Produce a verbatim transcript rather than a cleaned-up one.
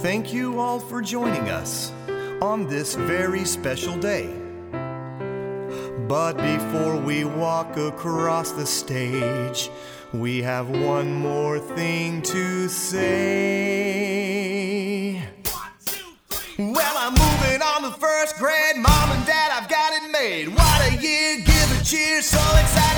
Thank you all for joining us on this very special day. But before we walk across the stage, we have one more thing to say. One, two, three. Well, I'm moving on to first grade. Mom and Dad, I've got it made. What a year, give a cheer, so excited.